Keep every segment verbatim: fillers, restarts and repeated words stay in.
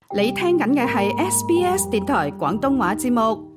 你聽緊嘅係 S B S 電台廣東話節目。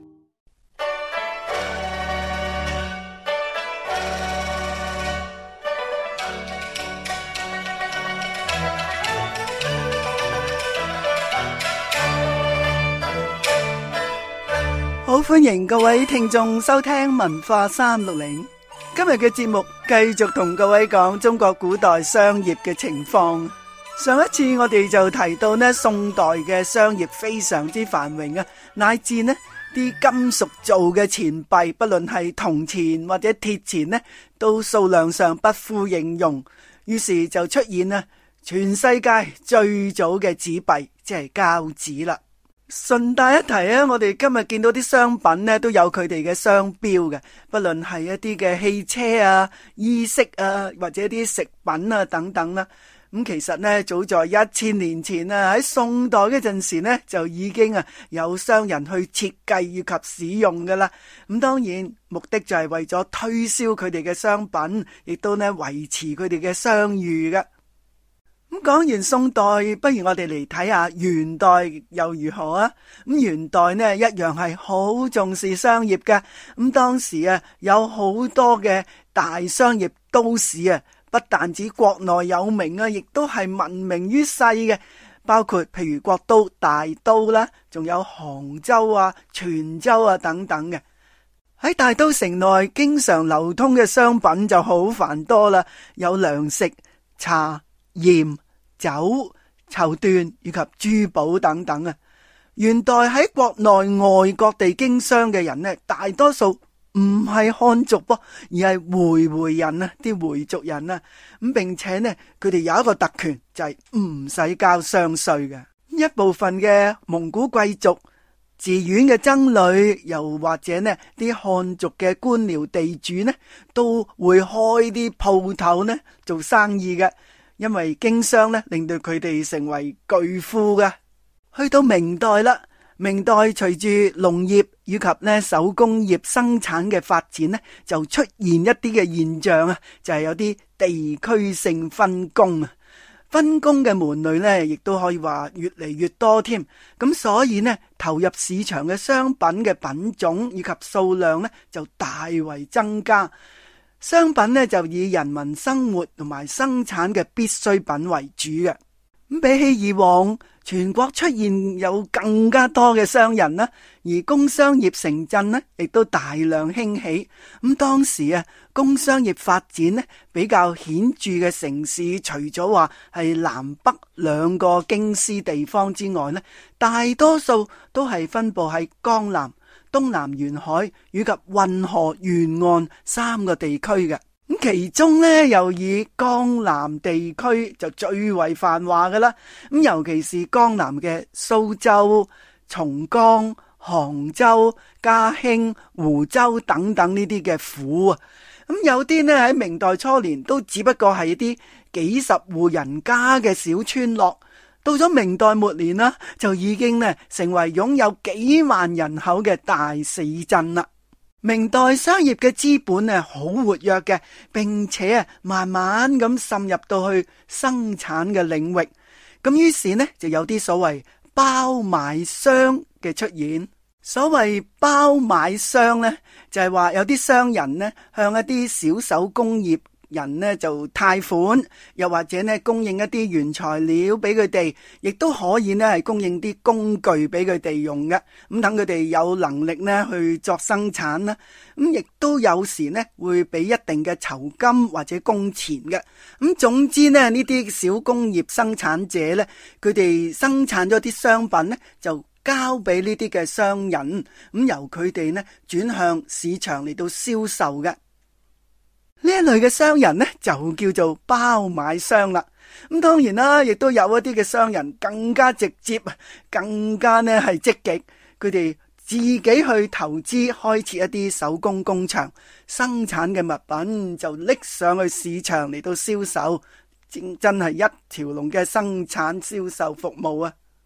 好，歡迎各位聽眾收聽文化三六零。今日嘅節目繼續同各位講中國古代商業嘅情況。上一次我哋就提到呢，宋代嘅商業非常之繁榮啊，乃至呢啲金屬做嘅錢幣，不論係銅錢或者鐵錢呢，都數量上不敷形容。於是就出現啦全世界最早嘅紙幣，即係膠紙啦。順帶一提啊，我哋今日見到啲商品呢都有佢哋嘅商標嘅，不論係一啲嘅汽車啊、衣飾啊，或者啲食品啊等等啦。咁其實呢，早在一千年前啊，喺宋代嗰陣時呢，就已經啊有商人去設計以及使用噶啦。咁當然目的就係為咗推銷佢哋嘅商品，亦都呢維持佢哋嘅商譽噶。咁講完宋代，不如我哋嚟睇下元代又如何啊？咁元代呢一樣係好重視商業嘅。咁當時啊有好多嘅大商業都市啊，不但止國內有名啊，亦都係聞名於世嘅。包括譬如國都、大都啦，仲有杭州啊、泉州啊等等嘅。喺大都城內經常流通嘅商品就好繁多啦，有糧食、茶、鹽、酒、綢緞以及珠寶等等啊。元代喺國內外各地經商嘅人呢，大多數唔係漢族噃，而係回回人啊，啲回族人啊。咁並且呢，佢哋有一個特權，就係唔使交商稅嘅。一部分嘅蒙古貴族、寺院嘅僧侶，又或者呢啲漢族嘅官僚地主呢，都會開啲鋪頭呢做生意嘅。因為經商咧，令到佢哋成為巨富嘅。去到明代啦，明代隨住農業以及咧手工業生產嘅發展咧，就出現一啲嘅現象啊，就係有啲地區性分工啊，分工嘅門類咧，亦都可以話越嚟越多添。咁所以呢，投入市場嘅商品嘅品種以及數量咧，就大為增加。商品呢就以人民生活同埋生產嘅必需品為主嘅。咁比起以往，全國出現有更加多嘅商人啦，而工商業城鎮呢亦都大量興起。咁當時啊，工商業發展呢比較顯著嘅城市，除咗話係南北兩個京師地方之外呢，大多數都係分布喺江南、東南沿海以及運河沿岸三個地區嘅。咁其中呢，又以江南地區就最為繁華㗎啦。咁尤其是江南嘅蘇州、松江、杭州、嘉興、湖州等等呢啲嘅府啊。咁有啲呢喺明代初年都只不過係一啲幾十戶人家嘅小村落。到咗明代末年啦，就已經呢成為擁有幾萬人口嘅大市鎮啦。明代商業嘅資本呢好活躍嘅，並且啊慢慢咁滲入到去生產嘅領域。咁於是呢就有啲所謂包買商嘅出現。所謂包買商呢，就係話有啲商人呢向一啲小手工業人呢就貸款，又或者呢供應一啲原材料俾佢哋，亦都可以呢係供應啲工具俾佢哋用嘅。咁等佢哋有能力呢去作生產啦。咁亦都有時呢會俾一定嘅酬金或者工錢嘅。咁總之呢，呢啲小工業生產者呢，佢哋生產咗啲商品呢，就交俾呢啲嘅商人，咁由佢哋呢轉向市場嚟到銷售嘅。呢一類嘅商人呢，就叫做包買商啦。咁當然啦，亦都有一啲嘅商人更加直接，更加呢係積極，佢哋自己去投資開設一啲手工工場，生產嘅物品就拎上去市場嚟到銷售，真真係一條龍嘅生產銷售服務啊！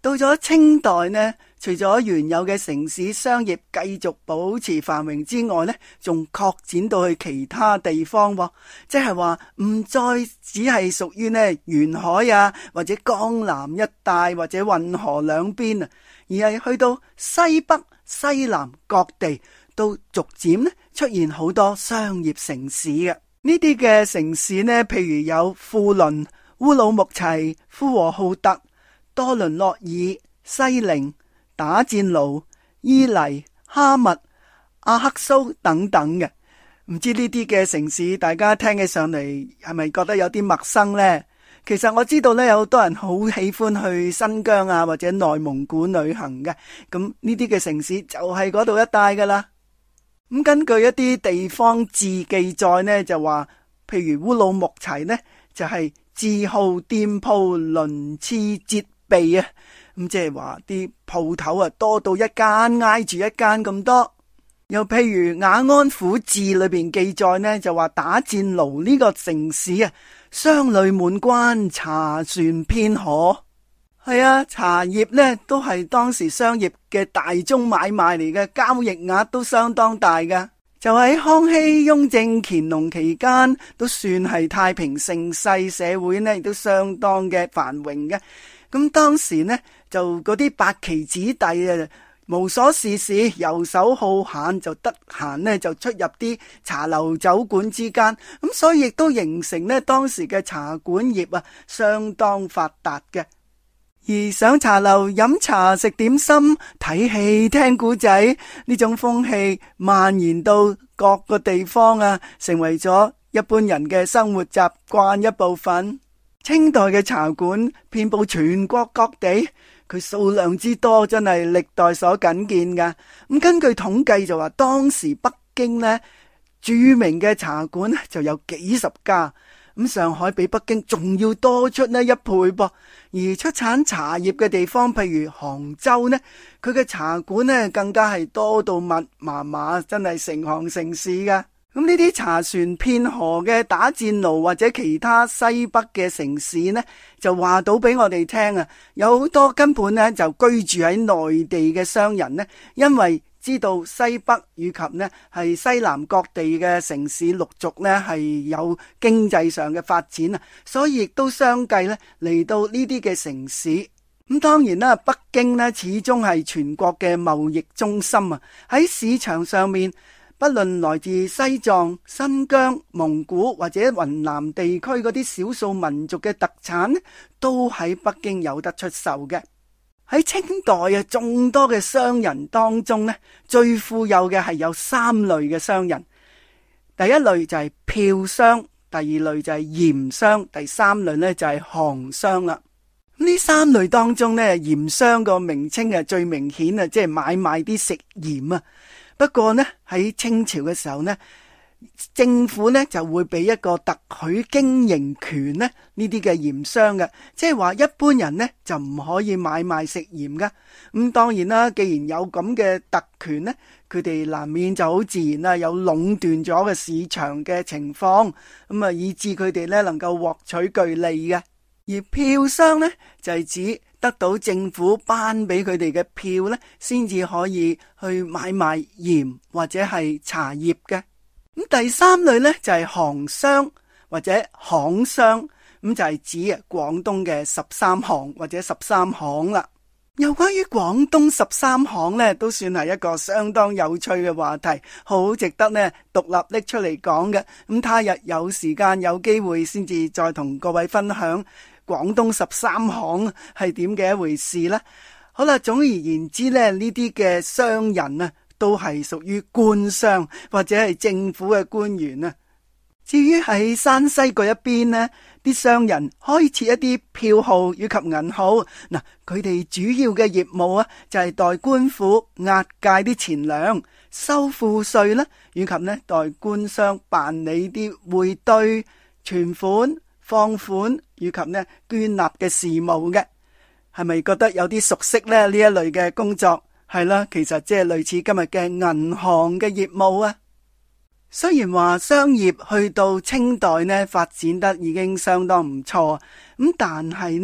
到咗清代呢，除咗原有嘅城市商業繼續保持繁榮之外呢，仲擴展到去其他地方，即係話唔再只係屬於呢沿海啊，或者江南一帶或者運河兩邊啊，而係去到西北、西南各地都逐漸呢出現好多商業城市嘅。呢啲嘅城市呢，譬如有富倫、烏魯木齊、呼和浩特、多倫諾爾、西寧、打箭爐、伊犁、哈密、阿克蘇等等嘅。唔知呢啲嘅城市大家聽起上嚟係咪覺得有啲陌生呢？其實我知道呢，有好多人好喜歡去新疆啊或者內蒙古旅行嘅，咁呢啲嘅城市就係嗰度一帶噶啦。咁根據一啲地方志記載呢，就話譬如烏魯木齊呢，就係字號店鋪鱗次櫛備啊，咁即係話啲鋪頭啊多到一間挨住一間咁多。又譬如雅安府志裏邊記載呢，就話打箭爐呢個城市啊，商旅滿關，茶船遍河。係啊，茶葉呢都係當時商業嘅大宗買賣嚟嘅，交易額都相當大㗎。就喺康熙、雍正、乾隆期間，都算係太平盛世，社會呢亦都相當嘅繁榮嘅。咁當時呢，就嗰啲八旗子弟啊，無所事事，遊手好閒，就得閒呢就出入啲茶樓酒館之間，咁所以亦都形成呢當時嘅茶館業啊，相當發達嘅。而上茶樓飲茶食點心睇戲聽古仔呢種風氣蔓延到各個地方啊，成為咗一般人嘅生活習慣一部分。清代嘅茶館遍布全國各地，佢數量之多真係歷代所僅見噶。咁根據統計就話當時北京呢著名嘅茶館就有幾十家。咁上海比北京仲要多出呢一倍噃，而出產茶葉嘅地方，譬如杭州呢，佢嘅茶館呢更加係多到密麻麻，真係成行成市噶。咁呢啲茶船遍河嘅打箭爐或者其他西北嘅城市呢，就話到俾我哋聽啊，有好多根本呢就居住喺內地嘅商人呢，因為知道西北以及呢係西南各地嘅城市陸續呢係有經濟上嘅發展啊，所以亦都相繼呢嚟到呢啲嘅城市。咁當然啦，北京呢始終係全國嘅貿易中心啊，喺市場上面，不論來自西藏、新疆、蒙古或者雲南地區嗰啲少數民族嘅特產，都喺北京有得出售嘅。喺清代啊，眾多嘅商人當中呢，最富有嘅係有三類嘅商人。第一類就係票商，第二類就係鹽商，第三類呢就係行商啦。呢三類當中呢，鹽商個名稱係最明顯啊，即係買賣啲食鹽啊。不過呢，喺清朝嘅時候呢，政府呢就會俾一個特許經營權呢呢啲嘅鹽商嘅，即係話一般人呢就唔可以買賣食鹽噶。咁當然啦，既然有咁嘅特權呢，佢哋難免就好自然啦，有壟斷咗嘅市場嘅情況，咁啊以致佢哋呢能夠獲取巨利嘅。而票商呢就係指得到政府頒俾佢哋嘅票呢，先至可以去買賣鹽或者係茶葉嘅。咁第三類呢，就係行商或者行商，咁就係指啊廣東嘅十三行或者十三行啦。有關於廣東十三行呢，都算係一個相當有趣嘅話題，好值得呢獨立拎出嚟講嘅。咁他日有時間有機會先至再同各位分享廣東十三行係點嘅一回事啦。好啦，總而言之呢，呢啲嘅商人啊，都係屬於官商或者係政府嘅官員啊。至於喺山西嗰一邊呢，啲商人開設一啲票號以及銀號，嗱，佢哋主要嘅業務啊，就係代官府押解啲錢糧、收賦稅啦，以及呢代官商辦理啲匯兌、存款、放款以及呢捐納嘅事務嘅。係咪覺得有啲熟悉呢？呢一類嘅工作係啦，其實即係類似今日嘅銀行嘅業務啊。雖然話商業去到清代呢發展得已經相當唔錯，咁但係呢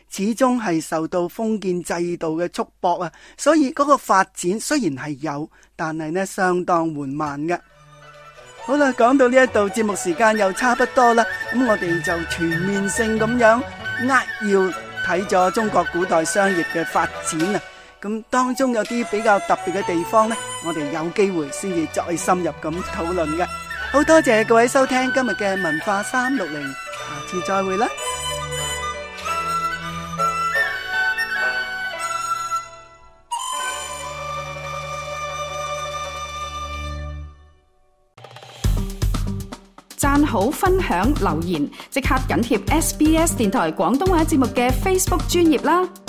始終係受到封建制度嘅束縛啊，所以嗰個發展雖然係有，但係呢相當緩慢嘅。好啦，講到呢一度，節目時間又差不多啦，咁我哋就全面性咁樣扼要睇咗中國古代商業嘅發展啊。咁當中有啲比較特別嘅地方呢，我哋有機會先至再深入咁討論嘅。好多謝各位收聽今日嘅文化三六零，下次再會啦。 讚好、分享、留言，即刻緊貼 S B S 電台廣東話節目嘅 Facebook 專頁啦！